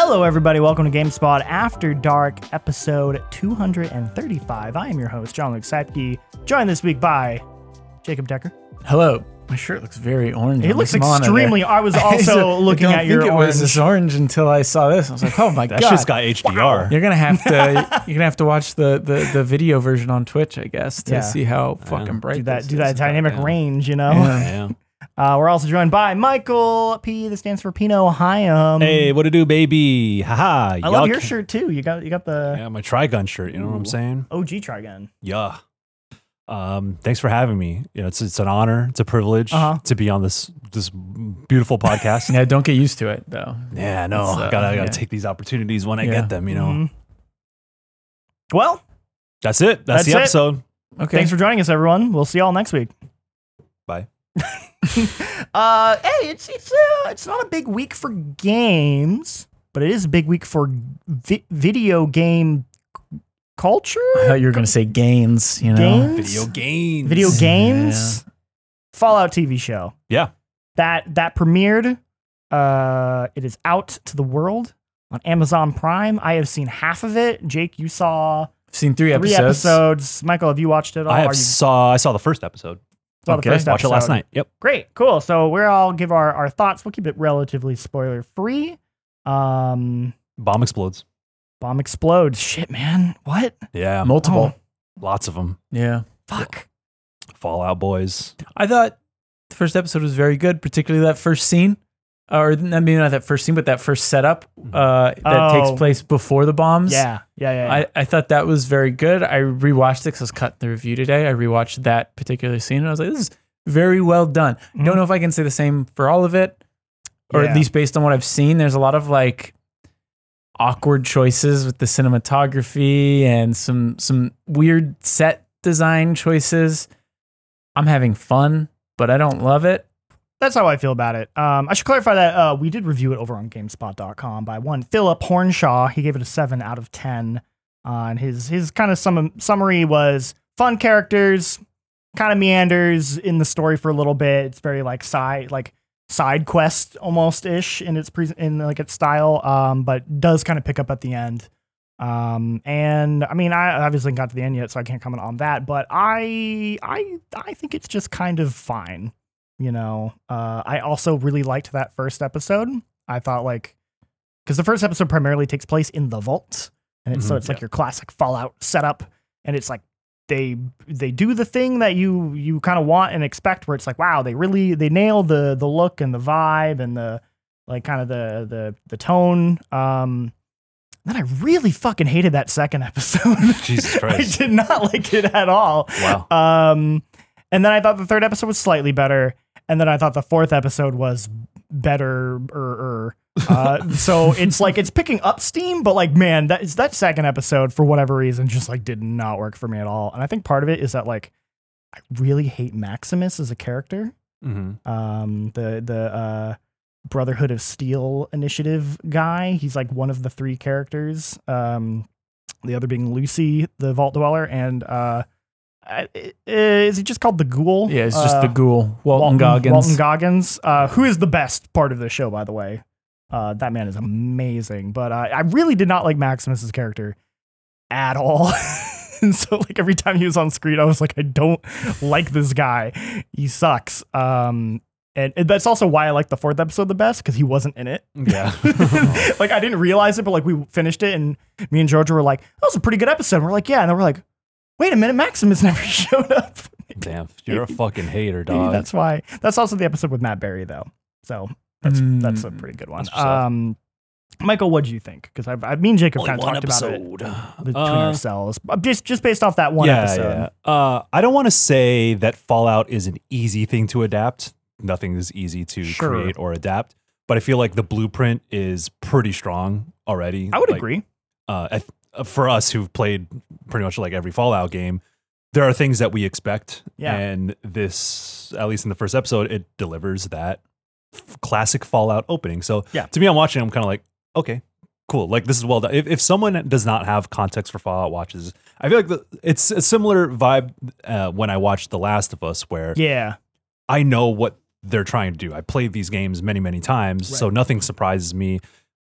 Hello, everybody. Welcome to GameSpot After Dark, episode 235. I am your host, John Luke Seipke, joined this week by Jacob Decker. Hello. My shirt looks very orange. It looks extremely. I was also looking at your orange. I don't think it was this orange until I saw this. I was like, oh my god, that shit's got HDR. Wow. You're gonna have to watch the video version on Twitch, I guess, to see how fucking bright. Do that dynamic range, you know. Yeah. We're also joined by Michael P. That stands for Pino Hyam. Hey, what to do, baby? Haha. I love your shirt too. You got the my Trigun shirt. You know what I'm saying? OG Trigun. Yeah. Thanks for having me. You know, it's an honor, it's a privilege to be on this beautiful podcast. Yeah, don't get used to it though. Yeah, no, I gotta take these opportunities when I get them. You know. Mm-hmm. Well, that's it. That's the episode. Okay. Thanks for joining us, everyone. We'll see y'all next week. Bye. Hey, it's not a big week for games, but it is a big week for video game culture. I thought you were going to say gains. You know, games? Video games. Yeah. Fallout TV show. Yeah, that premiered. It is out to the world on Amazon Prime. I have seen half of it. Jake, you saw. I've seen three episodes. Michael, have you watched it all? I saw the first episode. The first watched it last night. Yep. Great, cool. So we'll all give our thoughts. We'll keep it relatively spoiler free. Bomb explodes. Bomb explodes. Shit, man. What? Yeah. Multiple. Lots of them. Yeah. Fuck. Fallout boys. I thought the first episode was very good, particularly that first scene. Or maybe not that first scene, but that first setup that takes place before the bombs. Yeah. I thought that was very good. I rewatched it because I was cutting the review today. I rewatched that particular scene and I was like, this is very well done. Mm-hmm. Don't know if I can say the same for all of it, or at least based on what I've seen. There's a lot of like awkward choices with the cinematography and some weird set design choices. I'm having fun, but I don't love it. That's how I feel about it. I should clarify that we did review it over on GameSpot.com by one Philip Hornshaw. He gave it a 7 out of 10. And his kind of summary was fun characters, kind of meanders in the story for a little bit. It's very like side quest almost ish in its its style, but does kind of pick up at the end. And I mean, I obviously haven't got to the end yet, so I can't comment on that. But I think it's just kind of fine. You know, I also really liked that first episode. I thought because the first episode primarily takes place in the vault, and it's like your classic Fallout setup, and it's like they do the thing that you kind of want and expect, where it's like, wow, they nail the look and the vibe and the like kind of the tone. Then I really fucking hated that second episode. Jesus Christ. I did not like it at all. Wow. And then I thought the third episode was slightly better. And then I thought the fourth episode was better. So it's like it's picking up steam, but like, man, that second episode for whatever reason just like did not work for me at all. And I think part of it is that like I really hate Maximus as a character. Mm-hmm. The Brotherhood of Steel initiative guy. He's like one of the three characters. The other being Lucy, the Vault Dweller, and is he just called the Ghoul? Yeah, it's just the Ghoul. Walton Goggins. Who is the best part of the show, by the way. That man is amazing. But I really did not like Maximus's character at all. And so like every time he was on screen, I was like, I don't like this guy. He sucks. And that's also why I like the fourth episode the best, because he wasn't in it. Yeah. Like I didn't realize it, but like we finished it and me and Georgia were like, that was a pretty good episode. And we're like, yeah. And then we're like, wait a minute, Maximus never showed up. Damn, you're a fucking hater, dog. That's why. That's also the episode with Matt Berry, though. So that's a pretty good one. Michael, what did you think? Because me and Jacob kind of talked about it between ourselves, just based off that one episode. Yeah. I don't want to say that Fallout is an easy thing to adapt. Nothing is easy to create or adapt, but I feel like the blueprint is pretty strong already. I would agree. For us who've played pretty much like every Fallout game, there are things that we expect. Yeah. And this, at least in the first episode, it delivers that classic Fallout opening. So to me, I'm watching, I'm kind of like, okay, cool. Like this is well done. If someone does not have context for Fallout watches, I feel like it's a similar vibe when I watched The Last of Us, where I know what they're trying to do. I played these games many, many times, so nothing surprises me.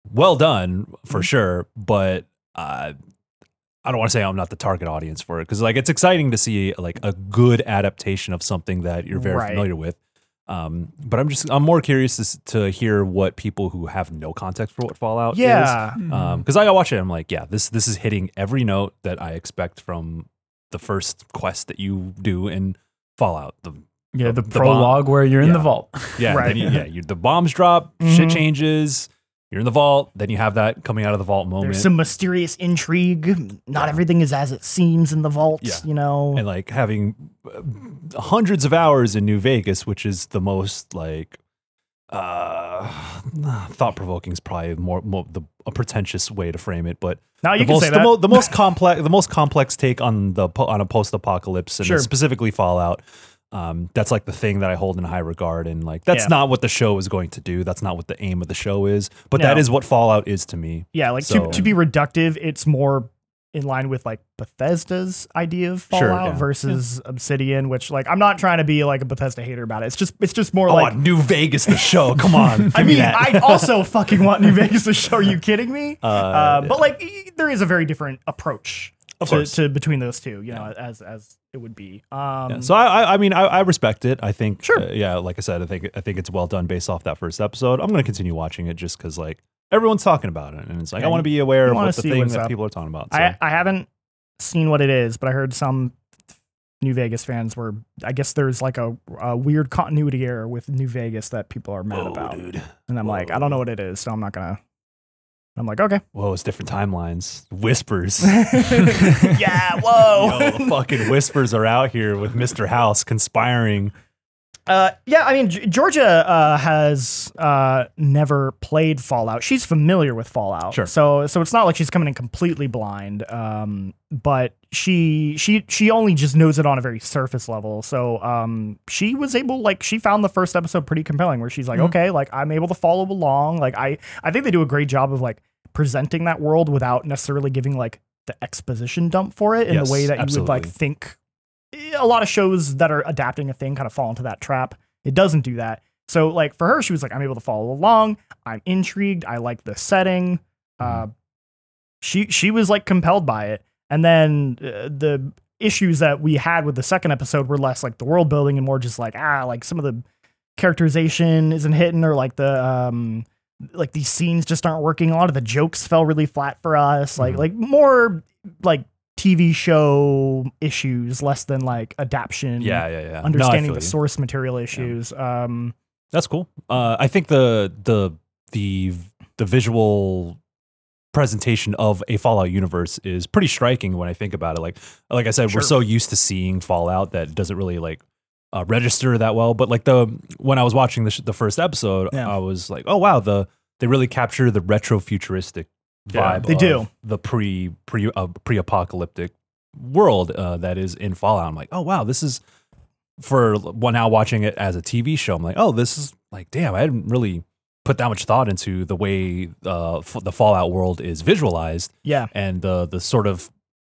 well done for sure, but I don't want to say I'm not the target audience for it, because like it's exciting to see like a good adaptation of something that you're very familiar with. But I'm more curious to hear what people who have no context for what Fallout is. Because I watch it, I'm like, yeah, this is hitting every note that I expect from the first quest that you do in Fallout. The prologue where you're in the vault. Yeah, right. The bombs drop, shit changes. You're in the vault, then you have that coming out of the vault moment. There's some mysterious intrigue. Not everything is as it seems in the vault, you know. And like having hundreds of hours in New Vegas, which is the most like thought-provoking is probably a pretentious way to frame it, but you can say that. The most complex take on a post-apocalypse, and specifically Fallout. That's like the thing that I hold in high regard, and like that's not what the show is going to do. That's not what the aim of the show is, but that is what Fallout is to me. Yeah, like to be reductive, it's more in line with like Bethesda's idea of Fallout versus Obsidian, which like I'm not trying to be like a Bethesda hater about it. It's just more like New Vegas the show. Come on. I mean, I also fucking want New Vegas the show. Are you kidding me? But like there is a very different approach to between those two, you know, as it would be. So I mean, I respect it. I think, like I said, I think it's well done based off that first episode. I'm going to continue watching it just because like everyone's talking about it, and it's like I want to be aware of what the thing that people are talking about. So. I haven't seen what it is, but I heard some New Vegas fans were. I guess there's like a weird continuity error with New Vegas that people are mad about, dude. And I'm like, I don't know what it is, so I'm not gonna. I'm like, okay. Whoa, it's different timelines. Whispers. Yeah, whoa. Yo, the fucking whispers are out here with Mr. House conspiring. Yeah, I mean, Georgia has never played Fallout. She's familiar with Fallout. Sure. So it's not like she's coming in completely blind. But she only just knows it on a very surface level. So she was able, like, she found the first episode pretty compelling, where she's like, okay, like I'm able to follow along. Like I think they do a great job of like presenting that world without necessarily giving like the exposition dump for it in the way that you would like think. A lot of shows that are adapting a thing kind of fall into that trap. It doesn't do that. So like for her, she was like, I'm able to follow along. I'm intrigued. I like the setting. She was like compelled by it. And then the issues that we had with the second episode were less like the world building and more just like, like some of the characterization isn't hitting, or like the, like these scenes just aren't working. A lot of the jokes fell really flat for us. Like more like TV show issues, less than like adaptation. Understanding the source material issues. That's cool. I think the visual presentation of a Fallout universe is pretty striking when I think about it. Like I said, we're so used to seeing Fallout that it doesn't really like register that well. But like when I was watching the first episode, I was like, oh wow, they really capture the retro futuristic vibe. They do the pre-apocalyptic world that is in Fallout. I'm like, oh wow, this is now watching it as a TV show. I'm like, oh, this is like, damn, I hadn't really put that much thought into the way the Fallout world is visualized. Yeah, and the sort of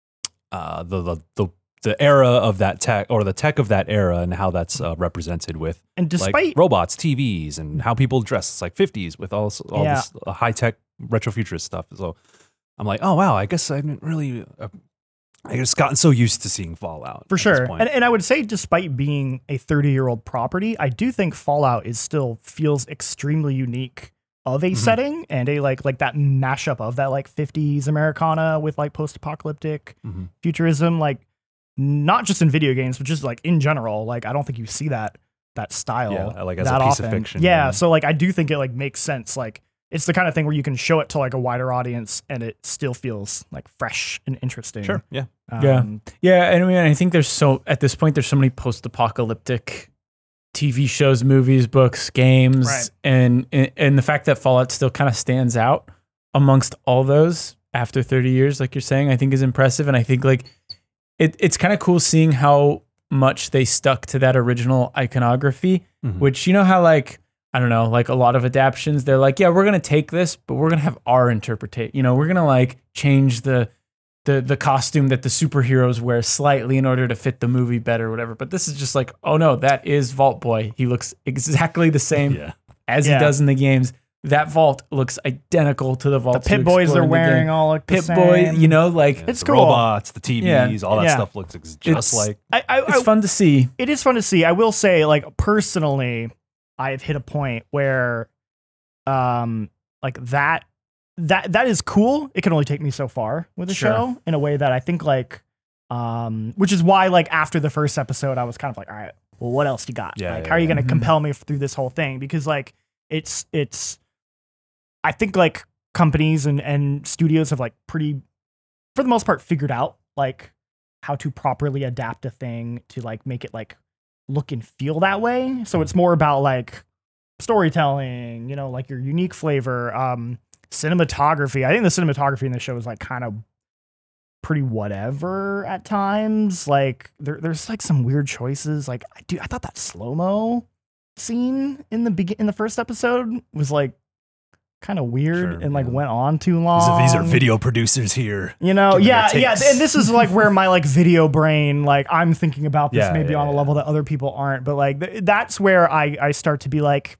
the era of that tech, or the tech of that era, and how that's represented with, and despite like robots, TVs, and how people dress. It's like 50s with all this high tech retro futurist stuff. So I'm like, oh wow, I guess I didn't really. I just gotten so used to seeing Fallout for sure. And I would say, despite being a 30-year-old property, I do think Fallout still feels extremely unique of a setting, and a like that mashup of that like 50s Americana with like post-apocalyptic futurism, like not just in video games, but just like in general. Like I don't think you see that style like as a piece of fiction. Yeah, so like I do think it like makes sense. Like it's the kind of thing where you can show it to like a wider audience and it still feels like fresh and interesting. Sure. Yeah. Yeah. And I mean, I think at this point, there's so many post-apocalyptic TV shows, movies, books, games, right. and the fact that Fallout still kind of stands out amongst all those after 30 years, like you're saying, I think is impressive. And I think like it's kind of cool seeing how much they stuck to that original iconography, which, you know how like, I don't know, like a lot of adaptions, they're like, yeah, we're going to take this, but we're going to have our interpretation. You know, we're going to like change the costume that the superheroes wear slightly in order to fit the movie better or whatever. But this is just like, oh no, that is Vault Boy. He looks exactly the same as he does in the games. that vault looks identical to the vault. The Pit Boys they're wearing all look the same. Pit Boy, you know, like it's the cool. robots, the TVs, all that stuff looks just like. It's fun to see. It is fun to see. I will say, like personally, I've hit a point where, like that is cool. It can only take me so far with the show in a way that I think like, which is why like after the first episode, I was kind of like, all right, well, what else you got? How are you going to compel me through this whole thing? Because like it's. I think like companies and studios have like pretty, for the most part, figured out like how to properly adapt a thing to like make it like look and feel that way. So it's more about like storytelling, you know, like your unique flavor, cinematography. I think the cinematography in the show is like kind of pretty whatever at times. Like there's like some weird choices. Like I thought that slow-mo scene in the first episode was like kind of weird and like went on too long. These are video producers here. You know, yeah. And this is like where my like video brain, like I'm thinking about this maybe on a level that other people aren't, but like that's where I start to be like,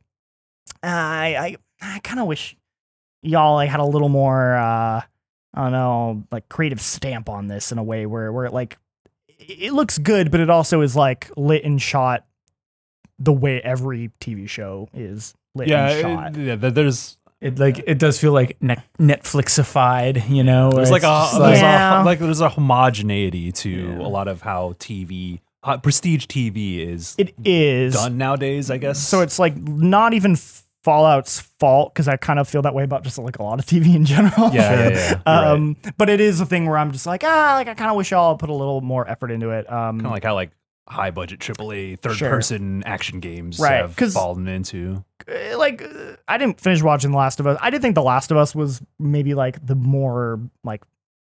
I kind of wish y'all like had a little more, I don't know, like creative stamp on this in a way where it like it looks good, but it also is like lit and shot the way every TV show is lit and shot. There's. It does feel like Netflixified, you know. There's there's a homogeneity to a lot of how prestige TV is. It is done nowadays, I guess. So it's like not even Fallout's fault because I kind of feel that way about just like a lot of TV in general. Yeah. But it is a thing where I'm just like I kind of wish y'all put a little more effort into it. Kind of like how like high budget AAA third person action games have fallen into. Like I didn't finish watching The Last of Us. I did think The Last of Us was maybe like the more like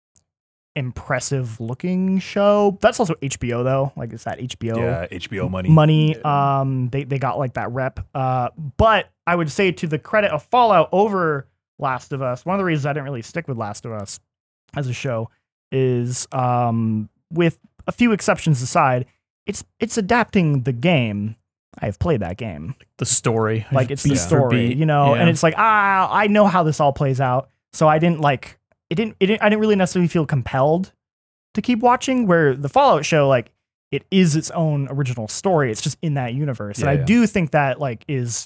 impressive looking show. That's also HBO though. Like it's that HBO. Yeah, HBO money. They got like that rep. But I would say to the credit of Fallout over Last of Us, one of the reasons I didn't really stick with Last of Us as a show is with a few exceptions aside, it's adapting the game. I've played that game. The story. Like it's the story, you know, and it's like, I know how this all plays out. So I didn't like, I didn't really necessarily feel compelled to keep watching, where the Fallout show, like it is its own original story. It's just in that universe. And I do think that like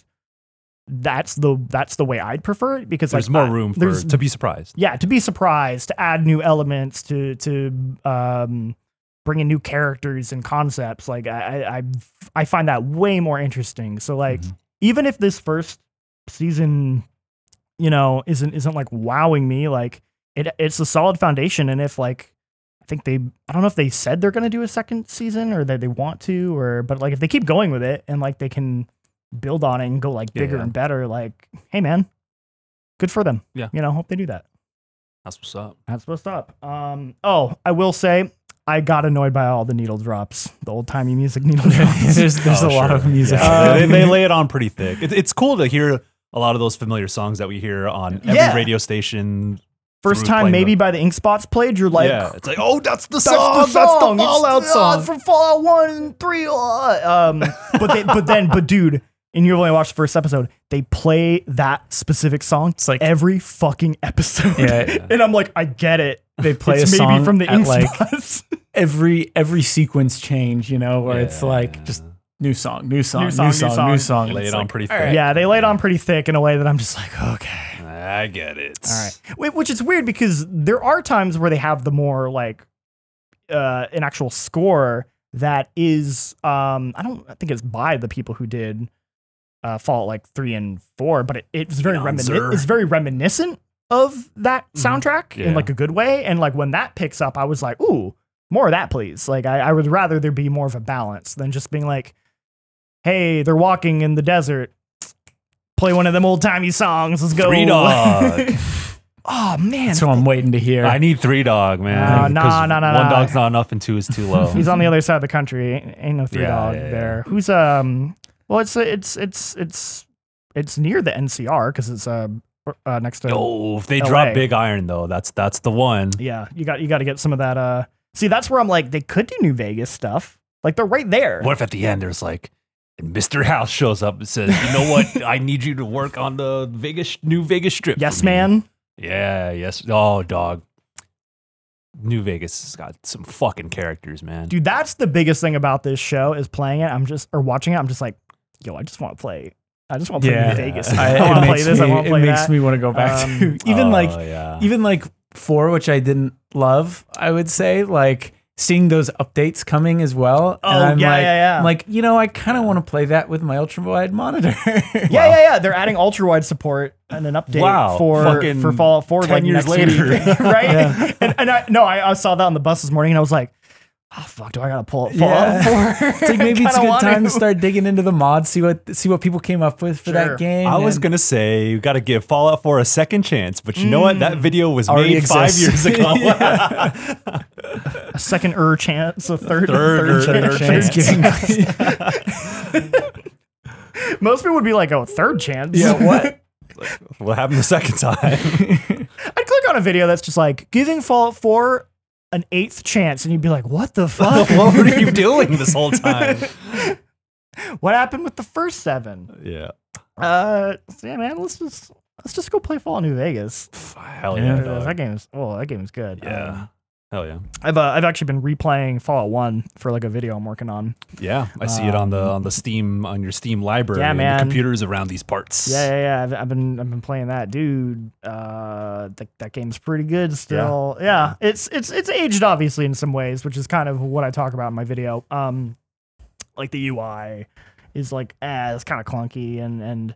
that's the way I'd prefer it, because there's like more room to be surprised. Yeah. To be surprised, to add new elements, to bring in new characters and concepts. Like I find that way more interesting. So like, even if this first season, you know, isn't like wowing me, like it's a solid foundation. And if like, I don't know if they said they're going to do a second season or that they want to, but like if they keep going with it and like they can build on it and go like bigger and better, like, hey man, good for them. Yeah. You know, hope they do that. That's what's up. That's what's up. I will say, I got annoyed by all the needle drops, the old timey music needle drops. there's a lot of music. Yeah. They lay it on pretty thick. It's cool to hear a lot of those familiar songs that we hear on every radio station. First time maybe by the Ink Spots played, you're like, it's like, oh, that's the song. That's the Fallout song from Fallout 1 and 3. But dude, and you've only watched the first episode, they play that specific song. It's like every fucking episode. Yeah. And I'm like, I get it. They play it's a song maybe from the Ink like Spots. every sequence change, you know, where it's like just new song. Lay it on pretty thick. Right. Yeah, they lay it on pretty thick in a way that I'm just like, okay. I get it. All right. Which is weird because there are times where they have the more like an actual score that is I think it's by the people who did Fallout like 3 and 4, but it's very reminiscent of that soundtrack in like a good way. And like when that picks up, I was like, ooh, more of that, please. Like I would rather there be more of a balance than just being like, hey, they're walking in the desert. Play one of them old timey songs. Let's go. 3 Dog. Oh man, that's what I'm waiting to hear. I need 3 Dog, man. No. 1 dog's not enough and 2 is too low. He's on the other side of the country. Ain't no 3 Dog there. Who's well, it's near the NCR because it's next to. Oh, if they LA. drop Big Iron though, that's the one. Yeah, you got to get some of that. See, that's where I'm like, they could do New Vegas stuff. Like they're right there. What if at the end there's like And Mr. House shows up and says, "You know what? I need you to work on the new Vegas strip." Yes, for me." man. Yeah, yes. Oh, dog. New Vegas has got some fucking characters, man. Dude, that's the biggest thing about this show is playing it. Or watching it. I'm just like, yo, I just want to play. I just want to play New Vegas. I want to play this. I want to play that. It makes me want to go back to even like 4, which I didn't love. I would say like seeing those updates coming as well. Oh, and I'm like, I kind of want to play that with my ultra wide monitor. Yeah. They're adding ultra wide support and an update for Fallout 4 10 like years next later, week, right? Yeah. And I saw that on the bus this morning and I was like, oh fuck, do I gotta pull up Fallout 4? It's like maybe it's a good time to start digging into the mods, see what people came up with for that game. I was gonna say you got to give Fallout 4 a second chance, but you know what? That video was already made 5 years ago. A second chance, a third chance. Most people would be like, "Oh, third chance." Yeah, what? What happened the second time? I'd click on a video that's just like giving Fallout 4 an 8th chance, and you'd be like, "What the fuck? What were you doing this whole time?" What happened with the first 7? Yeah. So yeah, man. Let's just go play Fallout New Vegas. Hell yeah, dog. That game is good. Yeah. Hell yeah. I've actually been replaying Fallout 1 for like a video I'm working on. Yeah, I see it on the Steam, on your Steam library. Yeah, man. And the computers around these parts. Yeah. I've been playing that, dude. That game's pretty good still. Yeah. It's aged obviously in some ways, which is kind of what I talk about in my video. Like the UI is like it's kind of clunky and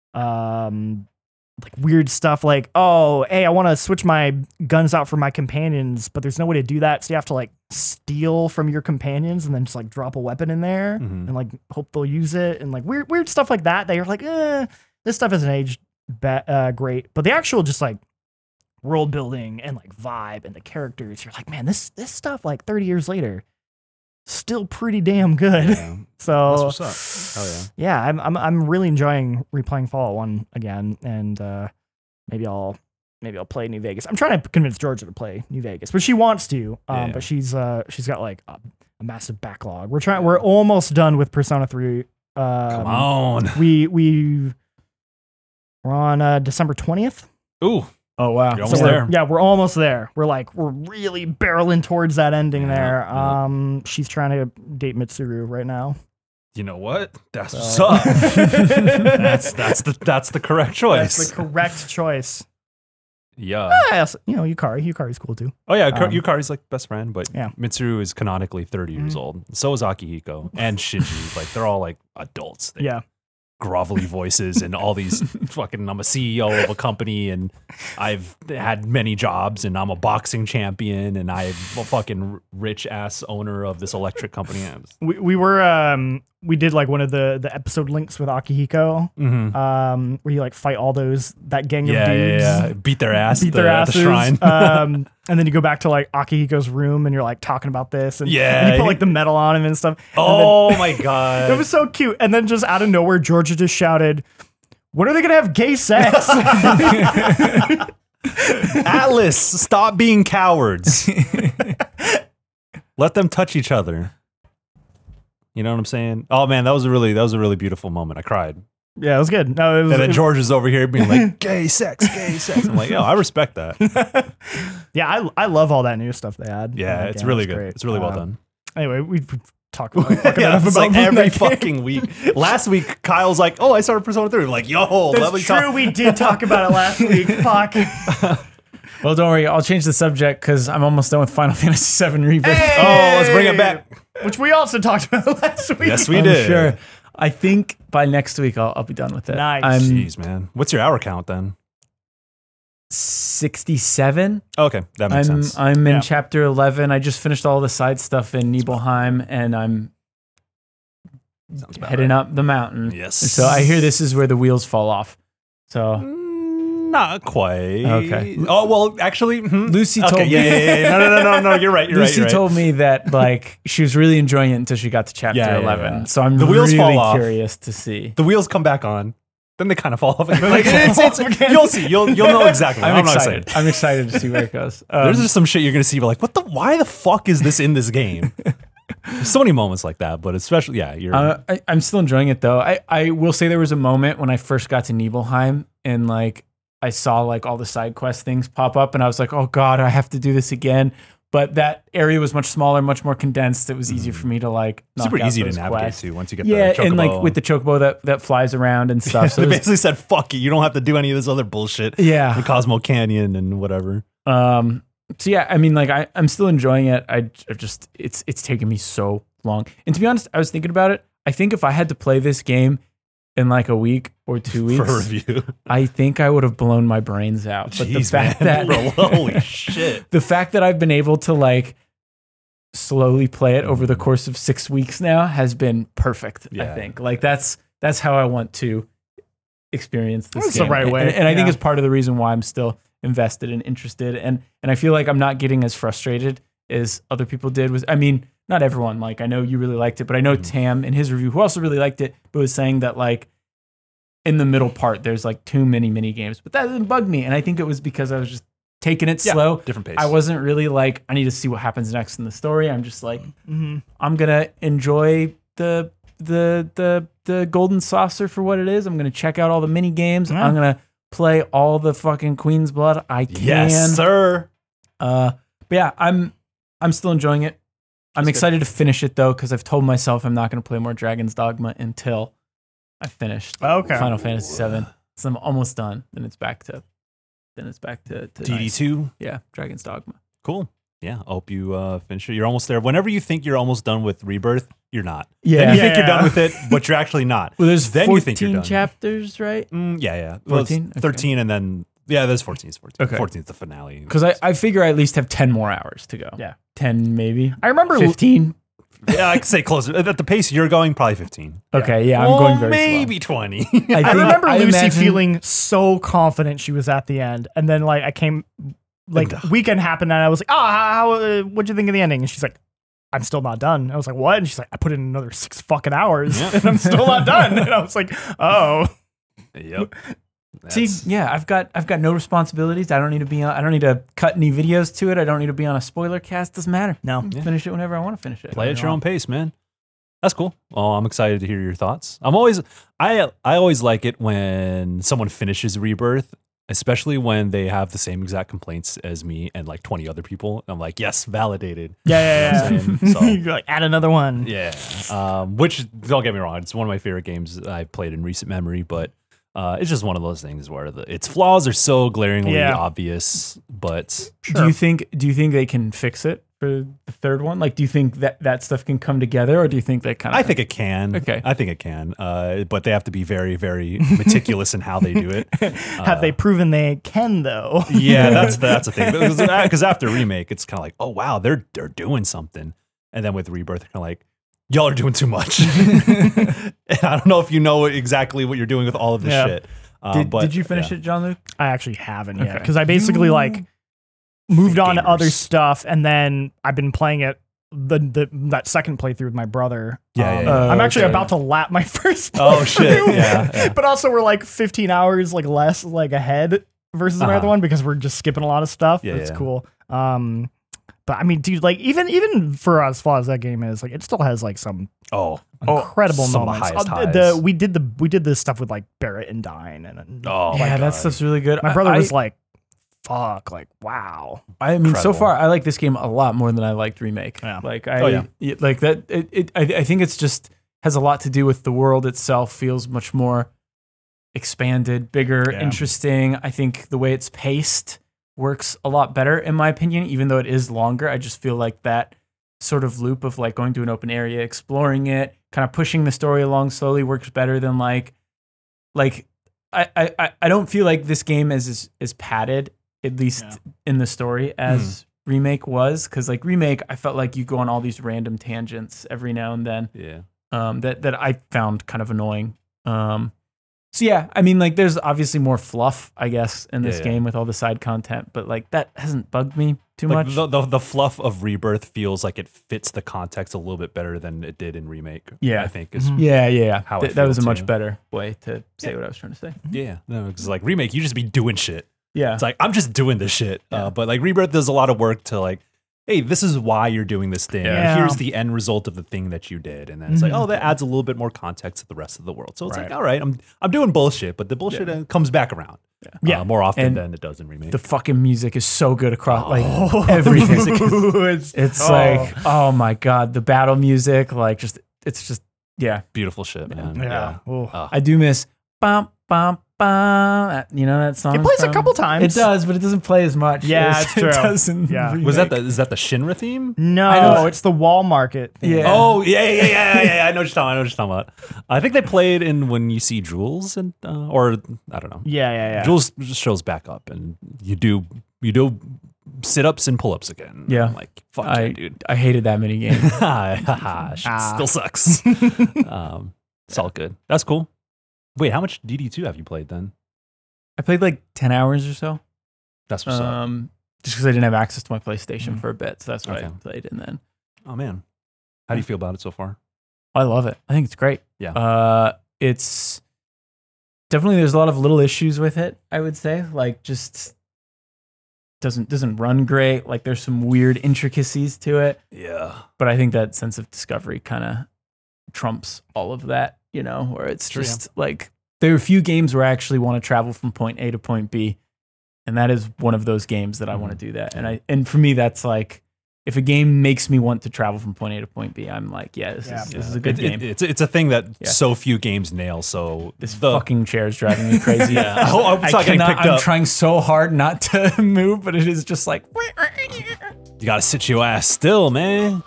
like weird stuff like, oh, hey, I want to switch my guns out for my companions, but there's no way to do that. So you have to like steal from your companions and then just like drop a weapon in there and like hope they'll use it. And like weird stuff like that. You're like, this stuff isn't aged great. But the actual just like world building and like vibe and the characters, you're like, man, this stuff like 30 years later, still pretty damn good. Yeah. So that's what's up. Hell yeah, I'm really enjoying replaying Fallout 1 again, and maybe I'll play New Vegas. I'm trying to convince Georgia to play New Vegas, but she wants to. But she's got like a massive backlog. We're almost done with Persona 3. Come on. We're on December 20th. Ooh. Oh wow! You're almost there. Yeah, we're almost there. We're really barreling towards that ending there. Yeah. She's trying to date Mitsuru right now. You know what? That's what's up. that's the correct choice. That's the correct choice. Yeah. Yukari's cool too. Oh yeah, Yukari's like best friend, but yeah. Mitsuru is canonically 30 years old. So is Akihiko and Shinji. Like they're all like adults. They grovelly voices and all these fucking, I'm a CEO of a company and I've had many jobs and I'm a boxing champion and I'm a fucking rich ass owner of this electric company. We did like one of the episode links with Akihiko, where you like fight all that gang of dudes. Yeah. Beat their ass at the shrine. And then you go back to like Akihiko's room and you're like talking about this and, and you put like the metal on him and stuff. My God. It was so cute. And then just out of nowhere, Georgia just shouted, when are they going to have gay sex? Atlas, stop being cowards. Let them touch each other. You know what I'm saying? Oh man, that was a really beautiful moment. I cried. Yeah, it was good. No, and then George is over here being like, gay sex. I'm like, yo, I respect that. Yeah, I love all that new stuff they had. Yeah, it's really good. Great. It's really well done. Anyway, we talk about enough about every fucking week. Last week, Kyle's like, oh, I started Persona 3. I'm like, yo, that's true. We did talk about it last week. Fuck. Well, don't worry. I'll change the subject because I'm almost done with Final Fantasy VII Rebirth. Hey! Oh, let's bring it back. Which we also talked about last week. Yes, we did. Sure. I think by next week I'll be done with it. Nice. Jeez, man. What's your hour count then? 67. Okay, that makes sense. I'm in chapter 11. I just finished all the side stuff in Nibelheim, and I'm heading up the mountain. Yes. And so I hear this is where the wheels fall off. So not quite. Okay. Oh well, actually, Lucy told me. Yeah. No. You're right. Lucy told me that like she was really enjoying it until she got to chapter 11. Yeah. So I'm the wheels really fall off. Curious to see. The wheels come back on. Then they kind of fall off. Like, you'll see. You'll know exactly. I'm excited. I'm excited to see where it goes. There's just some shit you're gonna see. But like, why the fuck is this in this game? There's so many moments like that, but especially, you're. I'm still enjoying it though. I will say there was a moment when I first got to Nibelheim and like I saw like all the side quest things pop up and I was like, oh God, I have to do this again. But that area was much smaller, much more condensed. It was easier for me to like knock super out easy to those navigate quests. too once you get the chocobo. And like with the chocobo that flies around and stuff. So they basically said, fuck it, you don't have to do any of this other bullshit. Yeah. The Cosmo Canyon and whatever. So yeah, I mean like I'm still enjoying it. I just it's taken me so long. And to be honest, I was thinking about it. I think if I had to play this game in like a week or 2 weeks for a review, I think I would have blown my brains out. But the fact that holy shit. The fact that I've been able to like slowly play it over the course of 6 weeks now has been perfect. I think like that's how I want to experience this That's game. the right way. And I think it's part of the reason why I'm still invested and interested. And I feel like I'm not getting as frustrated as other people did. I mean, not everyone. Like I know you really liked it, but I know Tam in his review, who also really liked it, but was saying that like in the middle part, there's like too many mini games. But that didn't bug me. And I think it was because I was just taking it slow. Different pace. I wasn't really like, I need to see what happens next in the story. I'm just like, I'm gonna enjoy the golden saucer for what it is. I'm gonna check out all the mini games. I'm gonna play all the fucking Queen's Blood I can. Yes, sir. But yeah, I'm still enjoying it. I'm excited to finish it though, because I've told myself I'm not gonna play more Dragon's Dogma until I finished Final Fantasy VII. So I'm almost done. Then it's back to DD2. Yeah, Dragon's Dogma. Cool. Yeah, I hope you finish it. You're almost there. Whenever you think you're almost done with Rebirth, you're not. Yeah. Then you think you're done with it, but you're actually not. Well, there's then 14 you think you're done. chapters, right? Yeah. Well, 14? 13 and then, there's 14. 14. Okay. 14 is the finale. Because I figure I at least have 10 more hours to go. Yeah. 10 maybe. I remember 15. Yeah, I could say closer. At the pace you're going, probably 15. Okay, yeah, I'm going very maybe slow. 20. I remember Lucy feeling so confident she was at the end, and then like I came, like weekend happened, and I was like, what'd you think of the ending? And she's like, I'm still not done. I was like, what? And she's like, I put in another 6 fucking hours, and I'm still not done. And I was like, oh. Yep. See, yeah, I've got no responsibilities. I don't need to cut any videos to it. I don't need to be on a spoiler cast. Doesn't matter. No. Finish it whenever I want to finish it. Play at your own pace, man. That's cool. Well, I'm excited to hear your thoughts. I always like it when someone finishes Rebirth, especially when they have the same exact complaints as me and like 20 other people. I'm like, yes, validated. Yeah. You know what I'm saying? So, you're like, add another one. yeah. Which, don't get me wrong, it's one of my favorite games I've played in recent memory, but it's just one of those things where its flaws are so glaringly obvious. But do you think they can fix it for the third one? Like, do you think that stuff can come together, or do you think they kind of? I think it can. Okay, I think it can. But they have to be very, very meticulous in how they do it. Have they proven they can though? Yeah, that's the thing. Because after Remake, it's kind of like, oh wow, they're doing something, and then with Rebirth, they're kind of like, y'all are doing too much. I don't know if you know exactly what you're doing with all of this shit. Did you finish it, Jean-Luc? I actually haven't yet, because I basically like moved on to other stuff, and then I've been playing it that second playthrough with my brother. I'm actually about to lap my first playthrough. Oh shit! Yeah. But also we're like 15 hours like less like ahead versus the other one, because we're just skipping a lot of stuff. It's cool. But I mean, dude, like even for as far as that game is, like it still has like some incredible some moments. Of the highest highs. We did this stuff with like Barrett and Dine, and that stuff's really good. My brother was like, "Fuck, like wow." I mean, Incredible. so far I like this game a lot more than I liked Remake. Yeah. Like like that. I think it's just has a lot to do with the world itself. Feels much more expanded, bigger, interesting. I think the way it's paced works a lot better, in my opinion, even though it is longer. I just feel like that sort of loop of like going to an open area, exploring it, kind of pushing the story along slowly works better than like I don't feel like this game is padded, at least in the story, as Remake was. Because like Remake, I felt like you go on all these random tangents every now and then. Yeah. That I found kind of annoying. So yeah, I mean, like, there's obviously more fluff, I guess, in this game with all the side content, but like that hasn't bugged me too much. The fluff of Rebirth feels like it fits the context a little bit better than it did in Remake. Yeah, I think is how that was a much better way to say what I was trying to say. Yeah, no, because like Remake, you just be doing shit. Yeah, it's like I'm just doing this shit. But like Rebirth, there's a lot of work to like hey, this is why you're doing this thing. Yeah. Here's the end result of the thing that you did. And then it's like, oh, that adds a little bit more context to the rest of the world. So it's like, all right, I'm doing bullshit, but the bullshit comes back around. Yeah. More often And than it does in remake. The fucking music is so good across everything. It's like, oh my God, the battle music, like it's just, yeah. Beautiful shit, man. Yeah. I do miss bum, bum, bum. You know that song? It plays a couple times. It does, but it doesn't play as much. Yeah, it's true. It does in Yeah. remake. Is that the Shinra theme? No, it's the wall market thing. Yeah. Oh, yeah. I know what you're talking about. I think they played in When You See Jules, and or I don't know. Yeah. Jules just shows back up, and you do sit-ups and pull-ups again. Yeah. I'm like, fuck yeah, dude. I hated that mini game. Shit still sucks. It's all good. That's cool. Wait, how much DD2 have you played then? I played like 10 hours or so. That's what's up. Just because I didn't have access to my PlayStation for a bit, so that's what I played. And then, Oh man, how do you feel about it so far? I love it. I think it's great. Yeah. It's definitely, there's a lot of little issues with it, I would say. Like, just doesn't run great. Like, there's some weird intricacies to it. Yeah. But I think that sense of discovery kind of trumps all of that, you know, where it's True, just like, there are a few games where I actually want to travel from point A to point B. And that is one of those games that I want to do that. And for me, that's like, if a game makes me want to travel from point A to point B, I'm like, this is a good game. It's a thing that so few games nail. So This fucking chair is driving me crazy. I'm trying so hard not to move, but it is just like, you gotta sit your ass still, man.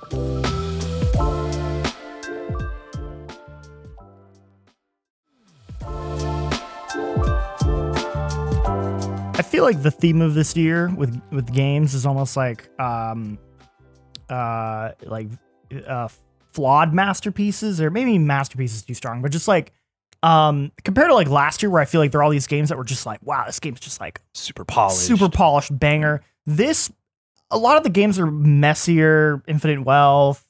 I feel like the theme of this year with games is almost like flawed masterpieces, or maybe masterpieces is too strong, but just like compared to like last year where I feel like there are all these games that were just like, wow, this game's just like super polished banger. A lot of the games are messier. Infinite Wealth,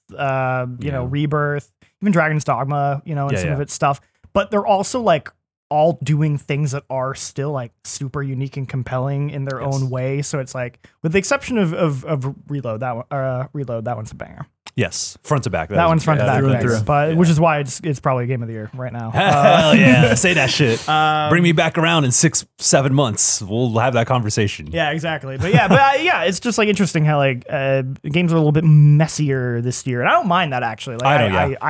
Rebirth, even Dragon's Dogma, and some of its stuff, but they're also like all doing things that are still like super unique and compelling in their own way. So it's like, with the exception of Reload, that one's a banger. Yes, front to back. That one's front to back, through. But which is why it's probably game of the year right now. Hell yeah, say that shit. Bring me back around in 6-7 months. We'll have that conversation. Yeah, exactly. But it's just like interesting how like games are a little bit messier this year, and I don't mind that actually. Like,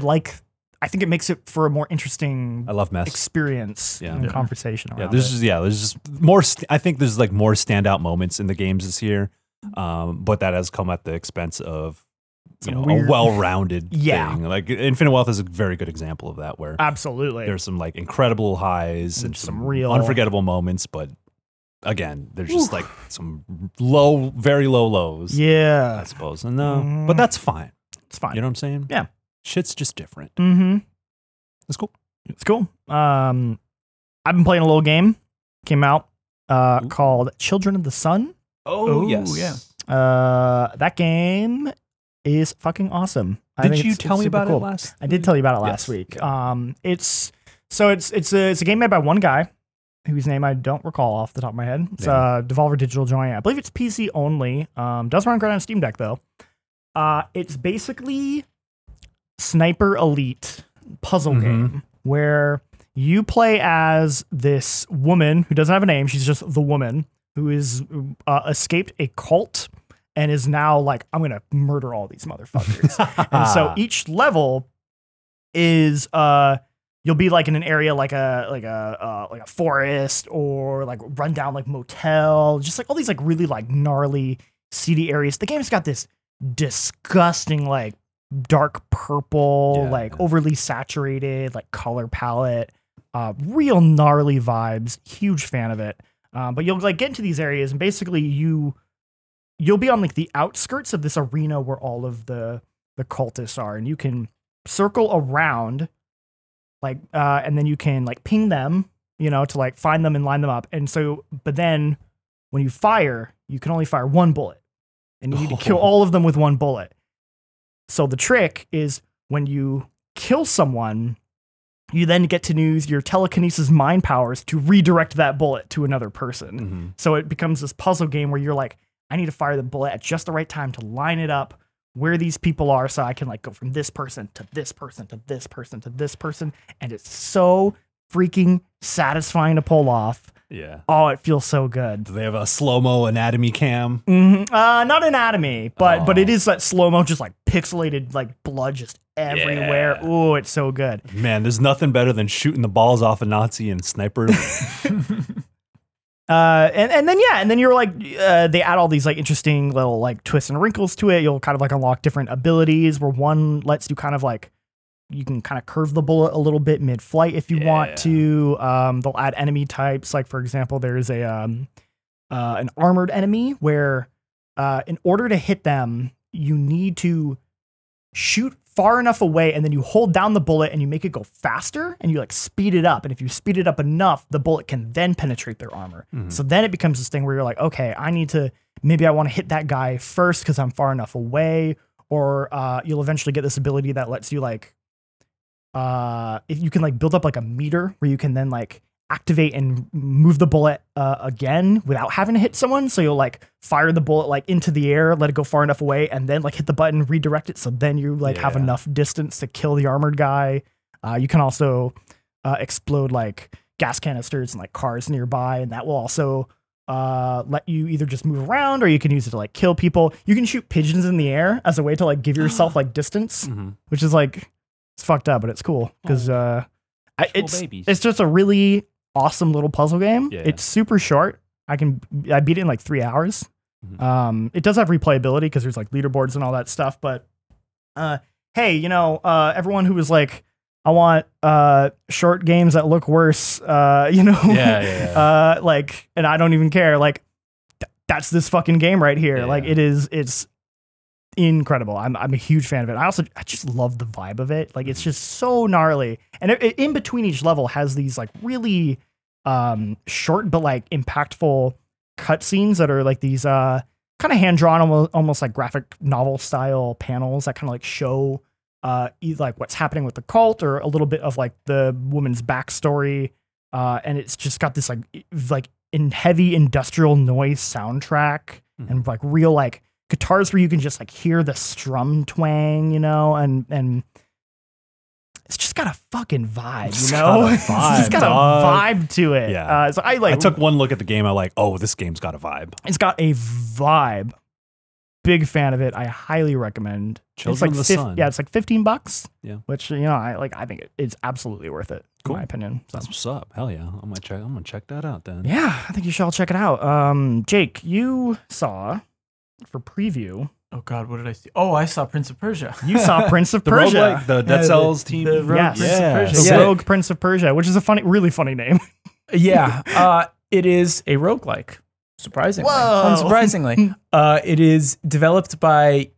I think it makes it for a more interesting, I love mess experience and conversation. There's just more. I think there's like more standout moments in the games this year, but that has come at the expense of a well-rounded thing. Like Infinite Wealth is a very good example of that, where absolutely there's some like incredible highs and some real unforgettable moments, but again, there's just like some very low lows. Yeah, I suppose. And but that's fine. It's fine. You know what I'm saying? Yeah. Shit's just different. Mm-hmm. That's cool. It's cool. I've been playing a little game. Came out called Children of the Sun. Oh yes. Yeah. That game is fucking awesome. Did you tell me about it last? I did tell you about it last week. Okay. It's a game made by one guy whose name I don't recall off the top of my head. It's Devolver Digital joint. I believe it's PC only. Does run great on Steam Deck though. It's basically Sniper Elite puzzle game where you play as this woman who doesn't have a name. She's just the woman who is escaped a cult and is now like, I'm going to murder all these motherfuckers. And so each level is you'll be like in an area like a forest or like rundown like motel, just like all these like really like gnarly seedy areas. The game's got this disgusting like dark purple, like overly saturated, like color palette, real gnarly vibes. Huge fan of it. But you'll like get into these areas and basically you'll be on like the outskirts of this arena where all of the cultists are, and you can circle around like, and then you can like ping them, to like find them and line them up. And so, but then when you fire, you can only fire one bullet and you need to kill all of them with one bullet. So the trick is when you kill someone, you then get to use your telekinesis mind powers to redirect that bullet to another person. So it becomes this puzzle game where you're like I need to fire the bullet at just the right time to line it up where these people are so I can like go from this person to this person to this person to this person. And it's so freaking satisfying to pull off. Yeah. Oh, it feels so good. Do they have a slow-mo anatomy cam? Mm-hmm. Not anatomy, but it is that slow-mo, just like pixelated, like blood just everywhere. Yeah. Ooh, it's so good. Man, there's nothing better than shooting the balls off a Nazi and sniper. And then you're like, they add all these like interesting little like twists and wrinkles to it. You'll kind of like unlock different abilities where one lets you kind of like, you can kind of curve the bullet a little bit mid-flight if you want to. They'll add enemy types. Like for example, there's an armored enemy where in order to hit them, you need to shoot far enough away and then you hold down the bullet and you make it go faster and you like speed it up. And if you speed it up enough, the bullet can then penetrate their armor. Mm-hmm. So then it becomes this thing where you're like, okay, maybe I want to hit that guy first because I'm far enough away. Or you'll eventually get this ability that lets you like, if you can like build up like a meter where you can then like activate and move the bullet again without having to hit someone. So you'll like fire the bullet like into the air, let it go far enough away, and then like hit the button, redirect it. So then you like have enough distance to kill the armored guy. You can also explode like gas canisters and like cars nearby, and that will also let you either just move around or you can use it to like kill people. You can shoot pigeons in the air as a way to like give yourself like distance, which is like, it's fucked up, but it's cool because it's just a really awesome little puzzle game. Yeah. It's super short. I beat it in like 3 hours. Mm-hmm. It does have replayability because there's like leaderboards and all that stuff. But hey, everyone who was like, I want short games that look worse, like, and I don't even care. Like, that's this fucking game right here. Yeah. Like, it's incredible. I'm a huge fan of it. I just love the vibe of it. Like, it's just so gnarly. And it in between each level has these like really short but like impactful cutscenes that are like these kind of hand drawn, almost like graphic novel style panels that kind of like show either like what's happening with the cult or a little bit of like the woman's backstory. And it's just got this like in heavy industrial noise soundtrack and like real like guitars where you can just like hear the strum twang, and it's just got a fucking vibe, It's just got a vibe to it. Yeah. So I took one look at the game. I'm like, oh, this game's got a vibe. It's got a vibe. Big fan of it. I highly recommend. Children of the Sun. Yeah, it's like $15. Yeah. Which I think it's absolutely worth it. Cool. In my opinion. So. That's what's up. Hell yeah. I'm gonna check that out then. Yeah, I think you should all check it out. Jake, you saw for preview. Oh God, what did I see? Oh, I saw Prince of Persia. You saw Prince of Persia. The Dead Cells team. The Rogue Prince of Persia. The Rogue Prince of Persia, which is a really funny name. Yeah. It is a roguelike. Surprisingly. Whoa. Unsurprisingly. It is developed by,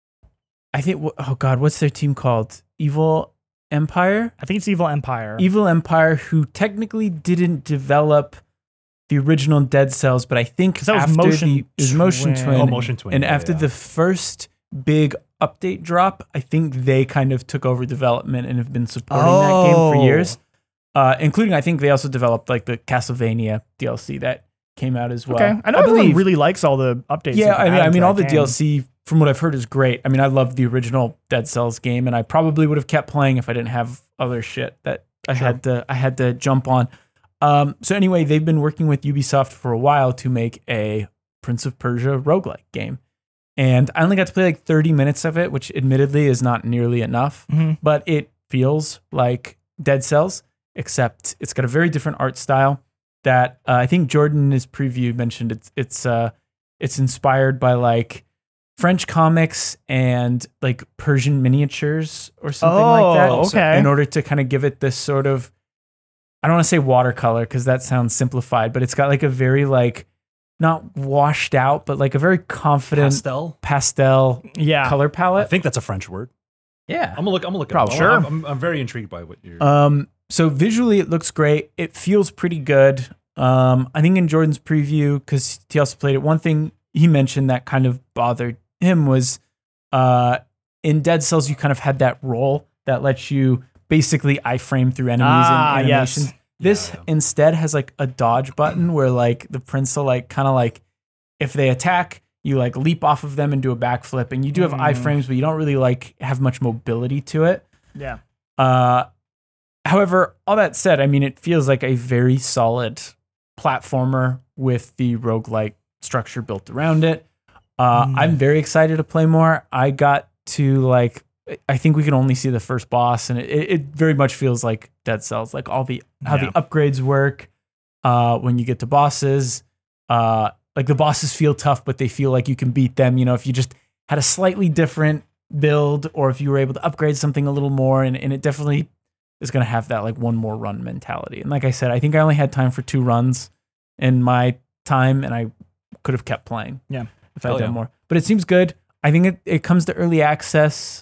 I think, what's their team called? Evil Empire? I think it's Evil Empire. Evil Empire, who technically didn't develop the original Dead Cells, but I think that was Motion Twin. Oh, Motion Twin. And after the first big update drop, I think they kind of took over development and have been supporting that game for years. Including, I think they also developed like the Castlevania DLC that came out as well. Okay. I know everyone really likes all the updates. Yeah, I mean all the DLC, from what I've heard, is great. I mean, I love the original Dead Cells game, and I probably would have kept playing if I didn't have other shit that I had to jump on. So anyway, they've been working with Ubisoft for a while to make a Prince of Persia roguelike game. And I only got to play like 30 minutes of it, which admittedly is not nearly enough, but it feels like Dead Cells, except it's got a very different art style that I think Jordan in his preview mentioned it's inspired by like French comics and like Persian miniatures or something like that. Okay. So in order to kind of give it this sort of, I don't want to say watercolor because that sounds simplified, but it's got like a very like not washed out, but like a very confident pastel color palette. I think that's a French word. Yeah. I'm gonna look Probably. Sure. I'm very intrigued by what you're so visually it looks great. It feels pretty good. I think in Jordan's preview, because he also played it, one thing he mentioned that kind of bothered him was in Dead Cells you kind of had that roll that lets you basically iframe through enemies and animations. Yes. This instead has like a dodge button where like the prince will like kind of like if they attack, you like leap off of them and do a backflip, and you do have iframes, but you don't really like have much mobility to it. Yeah. However, all that said, I mean, it feels like a very solid platformer with the roguelike structure built around it. I'm very excited to play more. I got to like, I think we can only see the first boss, and it very much feels like Dead Cells, like how the upgrades work when you get to bosses. Like the bosses feel tough, but they feel like you can beat them. You know, if you just had a slightly different build, or if you were able to upgrade something a little more, and it definitely is going to have that like one more run mentality. And like I said, I think I only had time for 2 runs in my time, and I could have kept playing. Yeah. If I'd done more. But it seems good. I think it comes to early access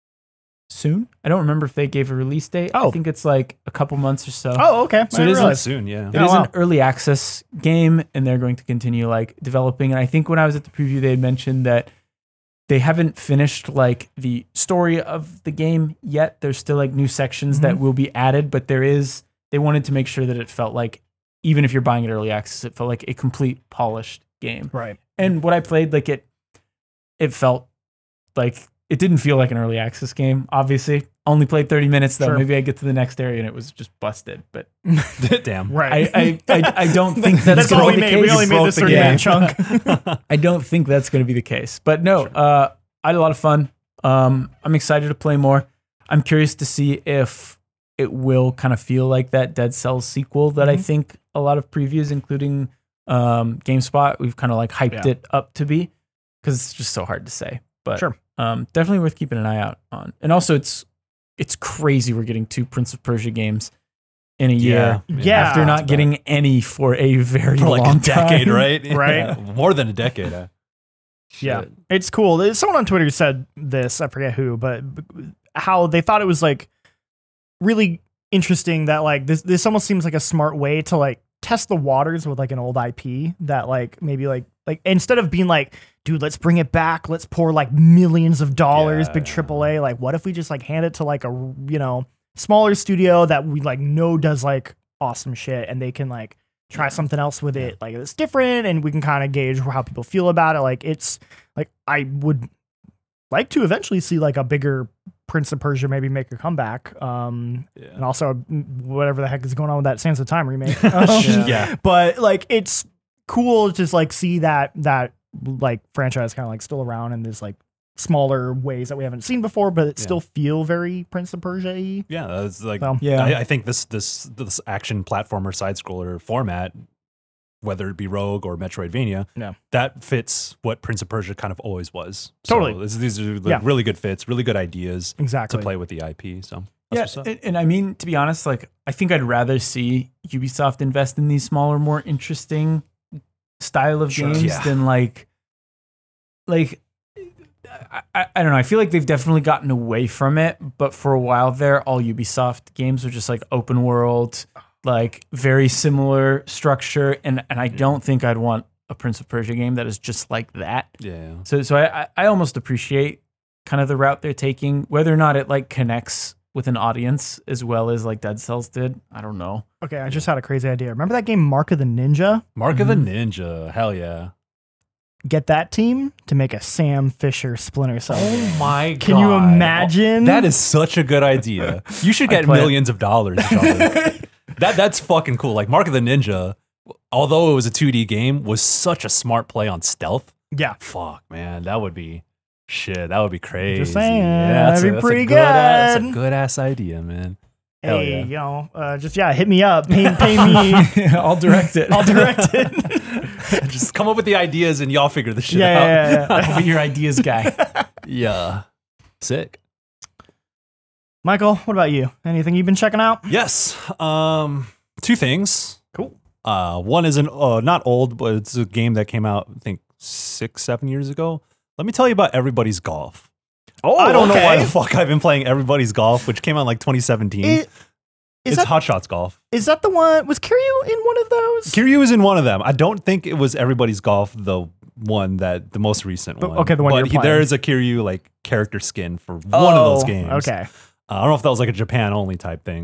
soon. I don't remember if they gave a release date. I think it's like a couple months or so. Oh, okay. So it is soon, yeah. It is an early access game, and they're going to continue like developing. And I think when I was at the preview, they had mentioned that they haven't finished like the story of the game yet. There's still like new sections that will be added, but they wanted to make sure that it felt like, even if you're buying it early access, it felt like a complete polished game. Right. And what I played, like it felt like it didn't feel like an early access game. Obviously, only played 30 minutes though. Sure. Maybe I get to the next area and it was just busted. But damn, right. I don't think that's going to be the case. We only made this 30-minute chunk. I don't think that's going to be the case. But no, I had a lot of fun. I'm excited to play more. I'm curious to see if it will kind of feel like that Dead Cells sequel that I think a lot of previews, including GameSpot, we've kind of like hyped it up to be, because it's just so hard to say. But sure. Definitely worth keeping an eye out on. And also, it's crazy we're getting 2 Prince of Persia games in a year. Yeah. After not getting any for a very long like a decade, time. right? Right. More than a decade. Yeah. It's cool. Someone on Twitter said this, I forget who, but how they thought it was like really interesting that like this almost seems like a smart way to like test the waters with like an old IP that like maybe like instead of being like, dude, let's bring it back, let's pour like millions of dollars, big AAA, like what if we just like hand it to like a, you know, smaller studio that we like know does like awesome shit, and they can like try something else with it, like it's different, and we can kind of gauge how people feel about it. Like it's like I would like to eventually see like a bigger Prince of Persia maybe make a comeback, and also whatever the heck is going on with that Sands of Time remake. But like it's cool to just like see that like franchise kind of like still around in this like smaller ways that we haven't seen before, but it still feel very Prince of Persia-y. Yeah, it's like So, I think this action platformer side scroller format, whether it be Rogue or Metroidvania, that fits what Prince of Persia kind of always was. Totally. So these are like really good fits, really good ideas Exactly. to play with the IP. So and I mean, to be honest, like I think I'd rather see Ubisoft invest in these smaller, more interesting style of games than like I don't know. I feel like they've definitely gotten away from it, but for a while there, all Ubisoft games were just like open world, like very similar structure, and I don't think I'd want a Prince of Persia game that is just like that. Yeah. So I almost appreciate kind of the route they're taking, whether or not it like connects with an audience as well as like Dead Cells did. I don't know. Okay, I just had a crazy idea. Remember that game Mark of the Ninja? Mark of the Ninja, hell yeah. Get that team to make a Sam Fisher Splinter Cell. Oh my god. Can you imagine? That is such a good idea. You should get millions of dollars. That's fucking cool. Like Mark of the Ninja, although it was a 2D game, was such a smart play on stealth. Yeah. Fuck, man. That would be crazy. Just saying. Yeah, that'd be pretty good. That's a good ass idea, man. Hey, you know, hit me up. Pay me. I'll direct it. Just come up with the ideas and y'all figure the shit out. Yeah. I'll be your ideas guy. Yeah. Sick. Michael, what about you? Anything you've been checking out? Yes. 2 things. Cool. One is not old, but it's a game that came out, I think, 6-7 years ago. Let me tell you about Everybody's Golf. Oh, I don't know why the fuck I've been playing Everybody's Golf, which came out in like 2017. It's Hot Shots Golf. Is that the one? Was Kiryu in one of those? Kiryu is in one of them. I don't think it was Everybody's Golf, the most recent one. Okay, the one you're playing. There is a Kiryu like character skin for one of those games. Okay. I don't know if that was like a Japan only type thing,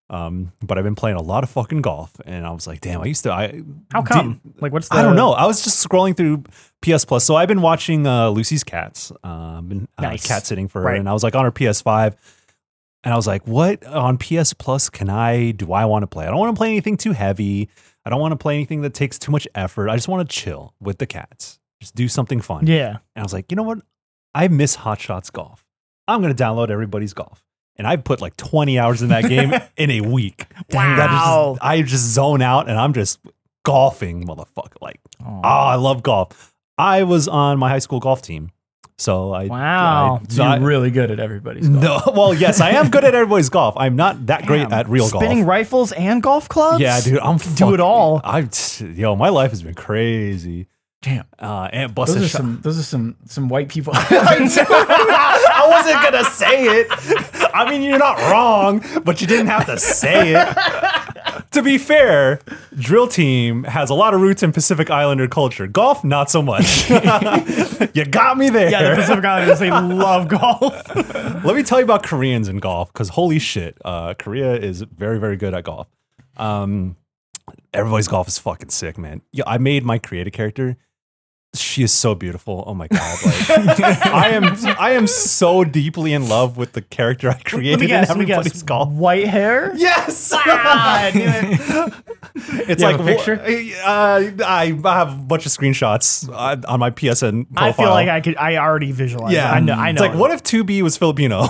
But I've been playing a lot of fucking golf, and I was like, damn, How come? Like, what's the? I don't know. I was just scrolling through PS Plus. So I've been watching Lucy's Cats. Been Nice. cat sitting for her, Right. and I was like on her PS5, and I was like, what on PS Plus do I want to play? I don't want to play anything too heavy. I don't want to play anything that takes too much effort. I just want to chill with the cats. Just do something fun. Yeah. And I was like, you know what? I miss Hot Shots Golf. I'm going to download Everybody's Golf. And I put like 20 hours in that game in a week. Wow. I just zone out and I'm just golfing, motherfucker. Like, Oh. I love golf. I was on my high school golf team. So Wow. So you're really good at everybody's golf. No, well, yes, I am good at everybody's golf. I'm not that great Damn. at real golf. Spinning rifles and golf clubs? Yeah, dude, I'm Do it all. My life has been crazy. Damn. And bust a shot. Those are some white people. I wasn't gonna say it. I mean, you're not wrong, but you didn't have to say it. To be fair, Drill Team has a lot of roots in Pacific Islander culture. Golf, not so much. You got me there. Yeah, the Pacific Islanders, they love golf. Let me tell you about Koreans in golf, because holy shit, Korea is very, very good at golf. Everybody's golf is fucking sick, man. Yeah, I made my creative character. She is so beautiful. Oh my god! Like, I am so deeply in love with the character I created in Everybody's Golf. White hair? Yes. I knew it. It's You like have a picture? I have a bunch of screenshots on my PSN profile. I feel like I already visualized. Yeah, it. I know. It's like, what if 2B was Filipino?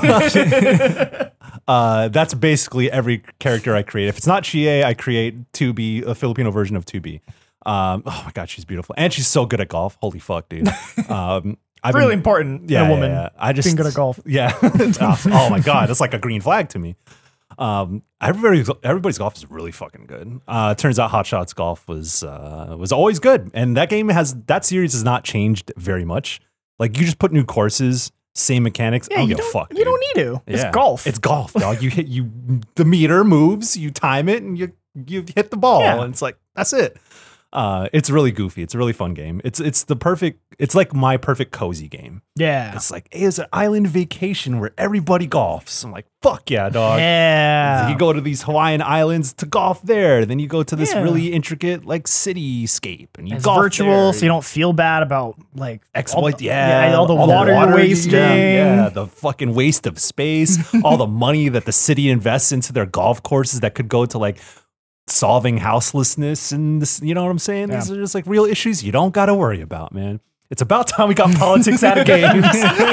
That's basically every character I create. If it's not Chie, I create 2B, a Filipino version of 2B. Oh my god, she's beautiful, and she's so good at golf. Holy fuck, dude! really important in a woman. I just being good at golf. Yeah. Oh my god, it's like a green flag to me. Everybody's golf is really fucking good. Turns out Hot Shots Golf was always good, and that series has not changed very much. Like, you just put new courses, same mechanics. Yeah, I don't you give a fuck. You don't need to. It's golf. It's golf, dog. The meter moves, you time it, and you hit the ball, Yeah. and it's like, that's it. It's really goofy. It's a really fun game. It's like my perfect cozy game. Yeah. It's like, hey, it's an island vacation where everybody golfs. I'm like, fuck yeah, dog. Yeah. You go to these Hawaiian islands to golf there. Then you go to this Yeah. really intricate like cityscape and you It's golf virtual, there. so you don't feel bad about like Exploit, all the water you're wasting. Yeah, the fucking waste of space, all the money that the city invests into their golf courses that could go to like solving houselessness and this, you know what I'm saying? Yeah. These are just like real issues you don't got to worry about, man. It's about time we got politics out of games.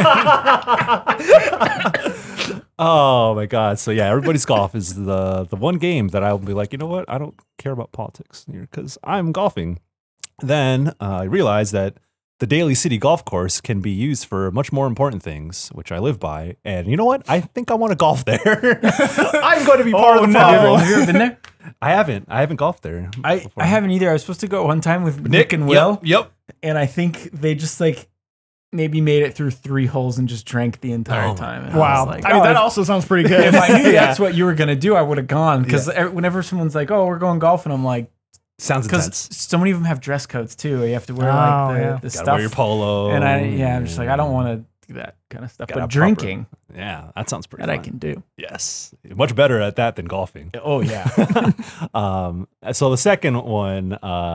Oh my god! So yeah, Everybody's Golf is the one game that I'll be like, you know what? I don't care about politics because I'm golfing. Then I realized that the Daly City Golf Course can be used for much more important things, which I live by. And you know what? I think I want to golf there. I'm going to be part of the problem. Have you ever been there? I haven't golfed there. I before. haven't either. I was supposed to go one time with Nick and Yep, Will, Yep. and I think they just like maybe made it through 3 holes and just drank the entire Oh my time. And Wow. was like, I mean, oh, that if- also sounds pretty good. If I knew Yeah. that's what you were gonna do, I would have gone. Because whenever someone's like, "Oh, we're going golfing," I'm like, Sounds because intense. so many of them have dress codes too. You have to wear Oh, like the yeah. Gotta stuff. wear your polo. And I'm just like, I don't want to do that kind of stuff. Gotta But drinking, Yeah, that sounds pretty that fun. I can do. Yes. Much better at that than golfing. Oh yeah. So the second one,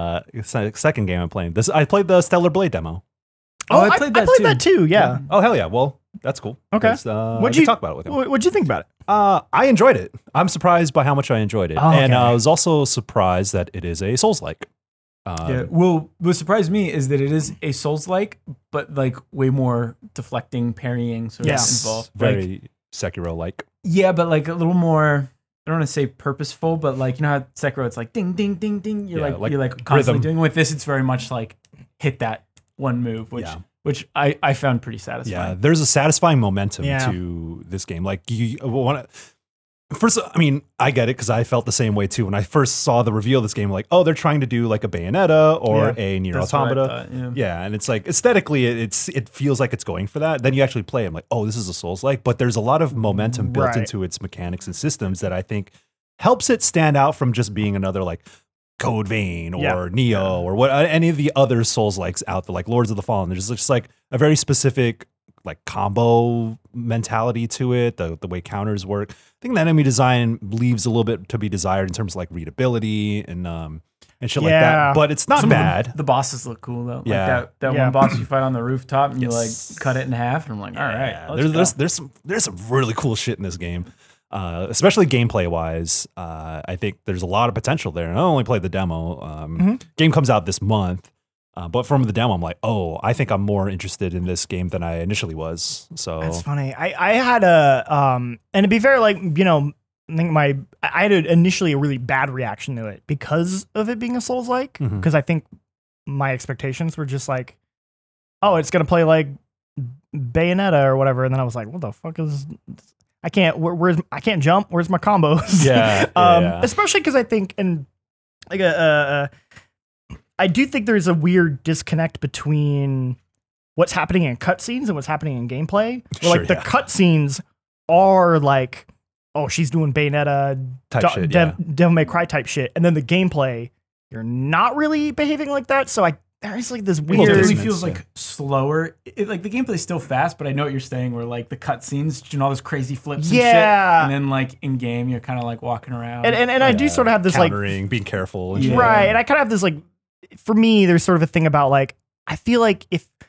second game I'm playing, I played the Stellar Blade demo. Oh, I played that too. Yeah. Oh, hell yeah. Well, that's cool. Okay. 'Cause, What'd I can you talk about it with him? What'd you think about it? I enjoyed it. I'm surprised by how much I enjoyed it. Oh, And okay. I was also surprised that it is a Souls-like. Yeah. Well, what surprised me is that it is a Souls-like, but like way more deflecting, parrying sort of involved. Like, Very Sekiro-like. yeah, but like a little more. I don't want to say purposeful, but like, you know how Sekiro, it's like ding, ding, ding, ding. You're Yeah, like you're constantly rhythm. doing. With this, it's very much like hit that one move, which I found pretty satisfying. Yeah, there's a satisfying momentum Yeah. to this game. Like you want to. First, I mean, I get it because I felt the same way too when I first saw the reveal of this game. Like, oh, they're trying to do like a Bayonetta or Yeah, a Nier That's what I Automata. thought, Yeah, and it's like aesthetically, it feels like it's going for that. Then you actually play it, I'm like, oh, this is a Souls-like, but there's a lot of momentum built Right. into its mechanics and systems that I think helps it stand out from just being another like Code Vein or Yeah. Neo or what any of the other Souls-likes out there, like Lords of the Fallen. There's just like a very specific like combo mentality to it, the way counters work. I think the enemy design leaves a little bit to be desired in terms of like readability and shit like that. But it's not bad. The bosses look cool though. Yeah. Like that one boss you fight on the rooftop and you like cut it in half, and I'm like, all right. There's some really cool shit in this game. Especially gameplay wise, I think there's a lot of potential there. And I only played the demo. Game comes out this month, but from the demo, I'm like, oh, I think I'm more interested in this game than I initially was. So that's funny. I had and to be fair, like, you know, I think I had initially a really bad reaction to it because of it being a Souls-like. Because I think my expectations were just like, oh, it's gonna play like Bayonetta or whatever, and then I was like, what the fuck is? I can't. I can't jump. Where's my combos? Yeah. Especially because I think, and like I do think there's a weird disconnect between what's happening in cutscenes and what's happening in gameplay. Where, like the cutscenes are like, oh, she's doing Bayonetta type shit, Devil May Cry type shit, and then the gameplay, you're not really behaving like that. So there's like this weird. It definitely feels like slower. Like the gameplay's still fast, but I know what you're saying. Where like the cutscenes, you know, all those crazy flips and shit, and then like in game, you're kind of like walking around. And I do sort of have this countering, being careful, and right. And I kind of have this like, for me, there's sort of a thing about like, I feel like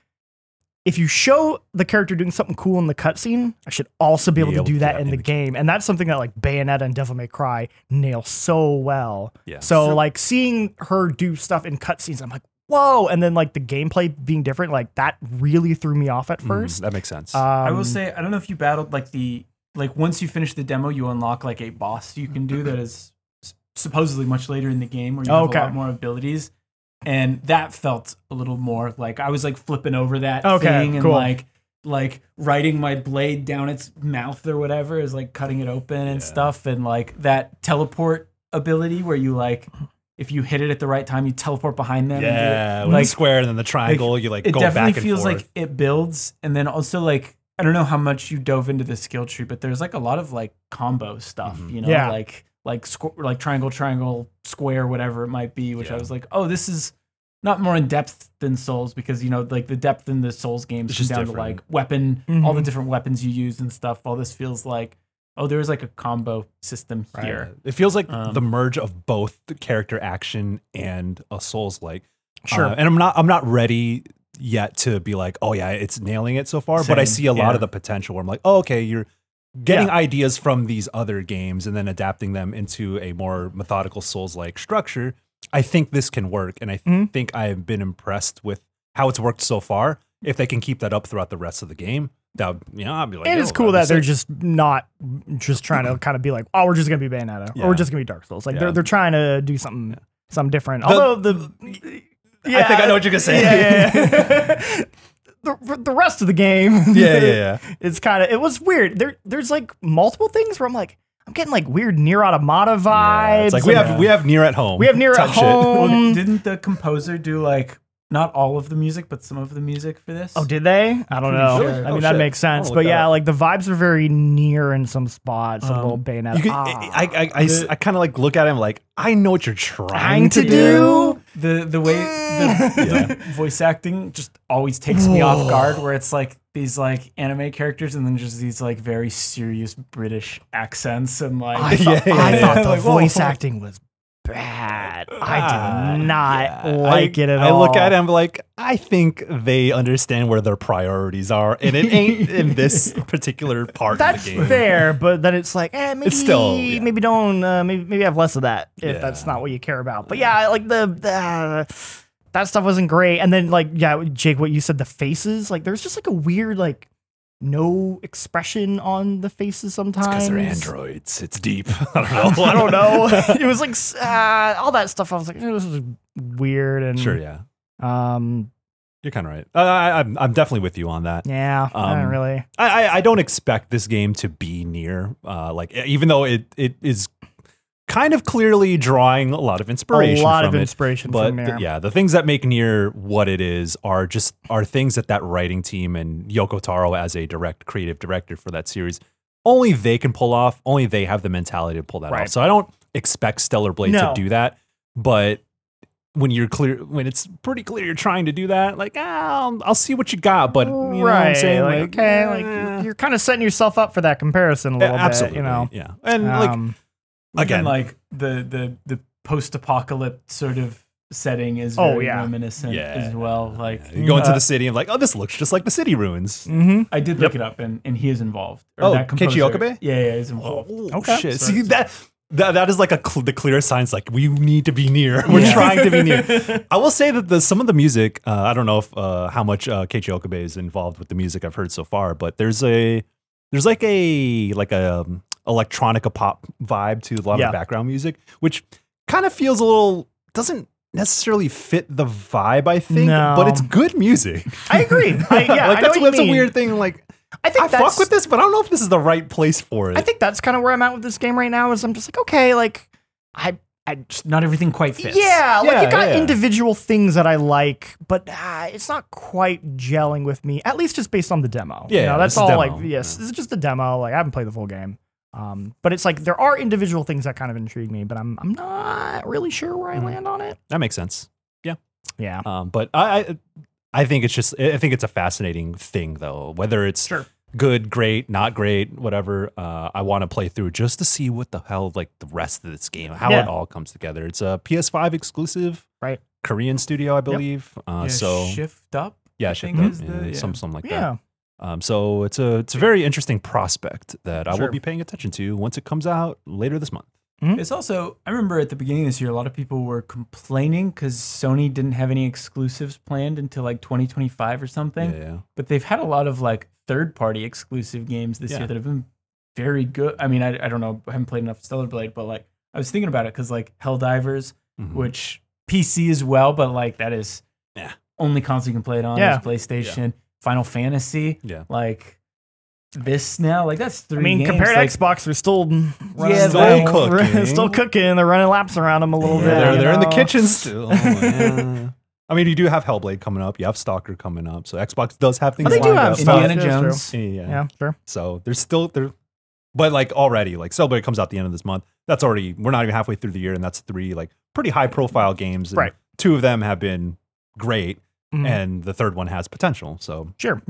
if you show the character doing something cool in the cutscene, I should also be able to do that in the game. And that's something that like Bayonetta and Devil May Cry nail so well. Yeah. So like seeing her do stuff in cutscenes, I'm like, whoa. And then like the gameplay being different, like that really threw me off at first. That makes sense. I will say, I don't know if you battled like once you finish the demo, you unlock like a boss you can do that is supposedly much later in the game where you have a lot more abilities. And that felt a little more like I was like flipping over that thing and like riding my blade down its mouth or whatever is like cutting it open and stuff. And like that teleport ability where you like, if you hit it at the right time, you teleport behind them. Yeah, and like the square and then the triangle, like, you like it go back and forth. It definitely feels like it builds. And then also like, I don't know how much you dove into the skill tree, but there's like a lot of like combo stuff, you know, like triangle, square, whatever it might be, which I was like, oh, this is not more in depth than Souls, because, you know, like the depth in the Souls games is down to like weapon, all the different weapons you use and stuff. All this feels like, oh, there's like a combo system here. It feels like the merge of both the character action and a Souls-like. Sure. And I'm not ready yet to be like, oh yeah, it's nailing it so far. But I see a lot of the potential where I'm like, oh, okay, you're getting ideas from these other games and then adapting them into a more methodical Souls-like structure. I think this can work, and I think I've been impressed with how it's worked so far. If they can keep that up throughout the rest of the game, that would, I'd be like, and it's cool that they're just not just trying to kind of be like, oh, we're just gonna be Bayonetta or we're just gonna be Dark Souls. Like they're trying to do something different. Although I think I know what you're gonna say. The rest of the game, it's kind of, it was weird. There's like multiple things where I'm like, I'm getting like weird Nier Automata vibes. It's like we have Nier at home. We have Nier at home. Well, didn't the composer do like not all of the music, but some of the music for this? Oh, did they? I don't know. Sure. I mean, that makes sense. But yeah, like the vibes are very Near in some spots. A little Bayonetta. I kind of like look at him like, I know what you're trying to do. The way the voice acting just always takes me off guard, where it's like these like anime characters and then just these like very serious British accents, and like I thought the voice acting was bad. I did not like it at all. I look at him like, I think they understand where their priorities are, and it ain't in this particular part of the game. That's fair, but then it's like, maybe it's still, maybe don't, maybe have less of that if that's not what you care about. But yeah, like the that stuff wasn't great. And then like, Jake, what you said, the faces, like there's just like a weird like no expression on the faces sometimes. Because they're androids. It's deep. I don't know. It was like all that stuff. I was like, this is weird. And sure, yeah. You're kind of right. I'm definitely with you on that. Yeah, I don't really. I don't expect this game to be Nier. Like even though it is kind of clearly drawing a lot of inspiration. From Nier. The things that make Nier what it is are things that writing team and Yoko Taro as a creative director for that series, only they can pull off. Only they have the mentality to pull that off. So I don't expect Stellar Blade to do that, but when it's pretty clear you're trying to do that, like, I'll see what you got, but you know what I'm Right, saying? like, okay, like you're kind of setting yourself up for that comparison a little bit, absolutely, you know. yeah. And like again, like the post-apocalypse sort of setting is Oh, very yeah. reminiscent as well. Like you go into the city and like, oh, this looks just like the city ruins. Mm-hmm. I did look it up, and he is involved. Oh, that composer. Keiichi Okabe? Yeah, he's involved. Oh, Okay. shit. So See that is like the clearest signs. Like we need to be near. We're trying to be near. I will say that some of the music. I don't know if how much Keiichi Okabe is involved with the music I've heard so far, but there's like a electronica pop vibe to a lot of the background music, which kind of feels a little doesn't necessarily fit the vibe, I think, but it's good music. I agree. like that's a weird thing. Like I think I fuck with this, but I don't know if this is the right place for it. I think that's kind of where I'm at with this game right now. Is I'm just like, okay, like I just not everything quite fits. Yeah, like you got yeah. individual things that I like, but it's not quite gelling with me. At least just based on the demo. Yeah, you know, that's it's a all. demo. Like, yes, this is just a demo. Like I haven't played the full game. But it's like there are individual things that kind of intrigue me, but I'm not really sure where I land on it. That makes sense. Yeah. But I think it's a fascinating thing though. Whether it's good, great, not great, whatever. I want to play through just to see what the hell like the rest of this game, how it all comes together. It's a PS5 exclusive, right? Korean studio, I believe. So Shift Up. Yeah, Shift Up, something like that. So it's a very interesting prospect that I will be paying attention to once it comes out later this month. Mm-hmm. It's also, I remember at the beginning of this year, a lot of people were complaining because Sony didn't have any exclusives planned until like 2025 or something. Yeah. But they've had a lot of like third-party exclusive games this year that have been very good. I mean, I don't know, I haven't played enough Stellar Blade, but like I was thinking about it because like Helldivers, which PC as well, but like that is only console you can play it on. There's PlayStation, Final Fantasy, like this now, like that's 3 games. Compared to like, Xbox, they're still cooking. still cooking. They're running laps around them a little bit. They're in the kitchen still. I mean, you do have Hellblade coming up. You have Stalker coming up. So Xbox does have things. They do have Indiana Jones. Yeah, sure. So there's still there, but like already, like Cellblade comes out the end of this month. That's already we're not even halfway through the year, and that's 3 like pretty high profile games. And 2 of them have been great, and the third one has potential. So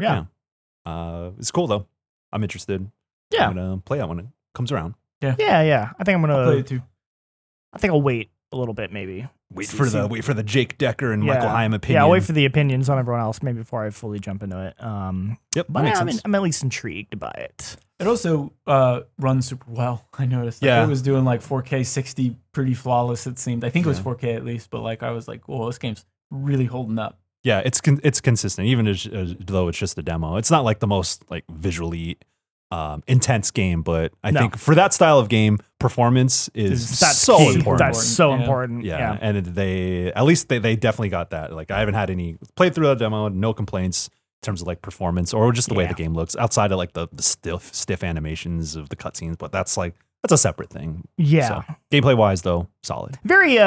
it's cool though. I'm interested. Yeah, I'm gonna play that when it comes around. Yeah. I think I'm gonna play it too. I think I'll wait a little bit, maybe. Wait for the Jake Decker and Michael Haim opinion. Yeah, I'll wait for the opinions on everyone else, maybe before I fully jump into it. But I'm at least intrigued by it. It also runs super well. I noticed. Like, it was doing like 4K 60 pretty flawless. It seemed. I think it was 4K at least, but like I was like, well, this game's really holding up. Yeah, it's consistent, even as though it's just a demo. It's not like the most like visually intense game, but I think for that style of game, performance is so important. That's so important. Yeah, and they definitely got that. Like I haven't had any played through the demo, no complaints in terms of like performance or just the way the game looks. Outside of like the stiff animations of the cutscenes, but that's a separate thing. Yeah, so, gameplay wise though, solid. Very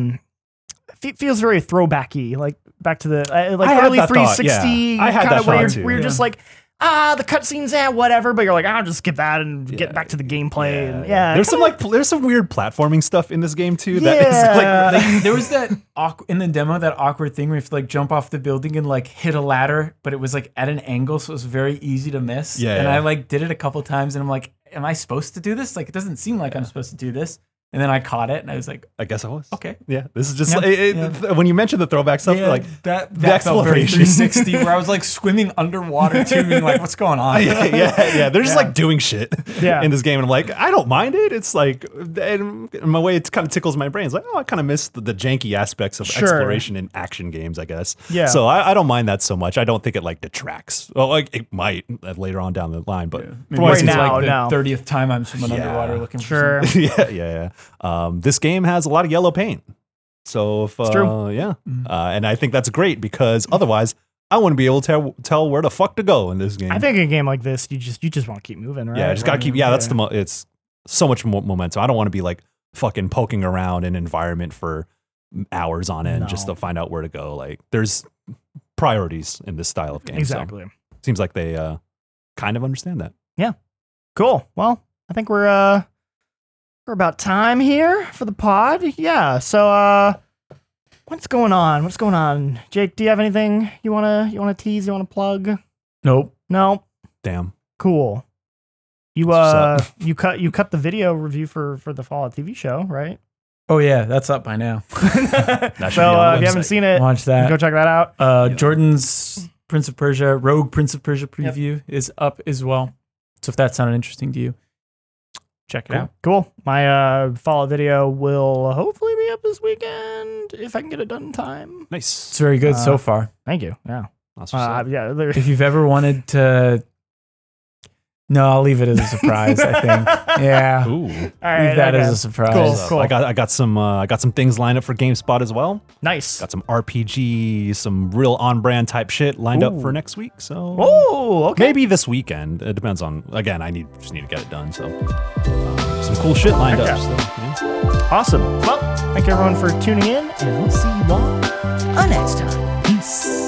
feels very throwbacky, like back to the early 360 kind of where you're just like, the cutscenes, whatever, but you're like, I'll just skip that and get back to the gameplay. There's some weird platforming stuff in this game too. Yeah. That is like there was that in the demo, that awkward thing where you have to like jump off the building and like hit a ladder, but it was like at an angle, so it was very easy to miss. I like did it a couple times, and I'm like, am I supposed to do this? Like, it doesn't seem like I'm supposed to do this. And then I caught it, and I was like, I guess I was. Okay. Yeah, this is just when you mentioned the throwback stuff, like that felt very 360, where I was like swimming underwater too, being like, what's going on? They're just like doing shit in this game, and I'm like, I don't mind it. It's like, in my way, it kind of tickles my brain. It's like, I kind of miss the janky aspects of exploration in action games, I guess. Yeah. So I don't mind that so much. I don't think it like detracts. Well, like it might later on down the line, but right now, like the 30th time I'm swimming underwater looking for something. Yeah. This game has a lot of yellow paint, so if, it's true. And I think that's great because otherwise I wouldn't be able to tell where the fuck to go in this game. I think a game like this, you just want to keep moving, right? Yeah, just gotta keep. Yeah, that's it's so much momentum. I don't want to be like fucking poking around an environment for hours on end just to find out where to go. Like there's priorities in this style of game. Exactly. So seems like they kind of understand that. Yeah. Cool. Well, I think we're about time here for the pod. Yeah. So What's going on? What's going on? Jake, do you have anything you wanna tease, you wanna plug? Nope. No? Damn. Cool. You cut the video review for the Fallout TV show, right? Oh yeah, that's up by now. So if you haven't seen it, watch that. Go check that out. Jordan's Rogue Prince of Persia preview is up as well. So if that sounded interesting to you, check it out. Cool. My Fallout video will hopefully be up this weekend if I can get it done in time. Nice. It's very good so far. Thank you. Yeah. Yeah. If you've ever wanted to, no, I'll leave it as a surprise. I think. Yeah. Ooh. All right. Leave that as a surprise. Cool. I got some things lined up for GameSpot as well. Nice. Got some RPG, some real on-brand type shit lined up for next week. So okay. maybe this weekend. It depends on. Again, just need to get it done. So some cool shit lined up. So, yeah. Awesome. Well, thank you everyone for tuning in, and we'll see you all next time. Peace.